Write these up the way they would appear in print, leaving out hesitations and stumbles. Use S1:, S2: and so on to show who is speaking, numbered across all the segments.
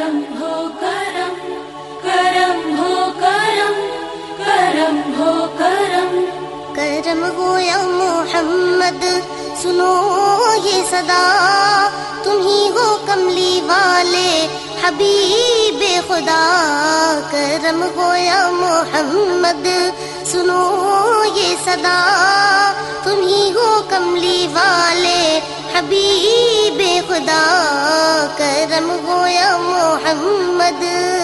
S1: کرم ہو کرم، کرم ہو کرم، کرم ہو کرم،
S2: کرم ہو یا محمد سنو یہ صدا، تم ہی ہو کملی والے حبیب خدا. کرم ہو یا محمد سنو یہ صدا، تم ہی ہو کملی والے حبیب خدا. کرم ہو یا محمد.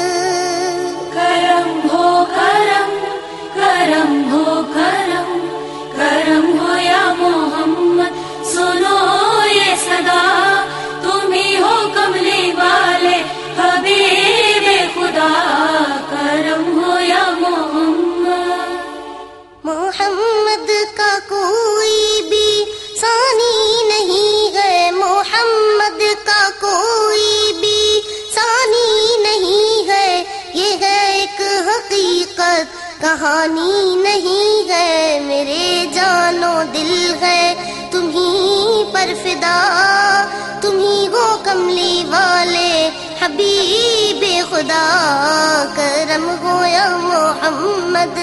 S1: کرم ہو کرم، کرم ہو کرم، کرم ہو یا محمد سنو یہ صدا، تم ہی ہو کملی والے حبیب خدا. کرم ہو یا محمد.
S2: محمد کا کوئی بھی ثانی نہیں ہے، محمد کا کوئی بھی ثانی نہیں ہے، یہ ہے ایک حقیقت کہانی نہیں ہے. میرے جان و دل ہے تم ہی پر فدا، تم ہی ہو کملی والے حبیب خدا. کرم ہو یا محمد.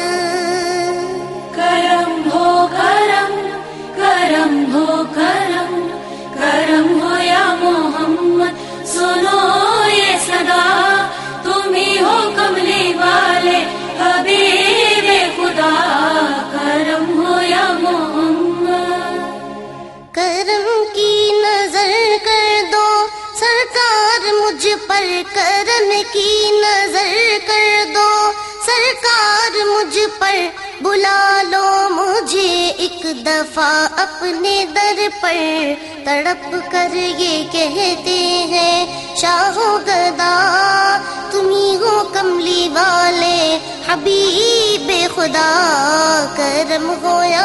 S1: کرم ہو کرم، کرم ہو کرم، کرم ہو یا محمد سنو یہ صدا، تم ہی ہو کملی والے حبیب خدا. کرم ہو یا محمد.
S2: کرم کی نظر کر دو سرکار مجھ پر، کرم کی نظر کر دو سرکار مجھ پر، بلا لو مجھے ایک دفعہ اپنے در پر. تڑپ کر یہ کہتے ہیں شاہ و گدا، تم ہی ہو کملی والے حبیب خدا. کرم ہو یا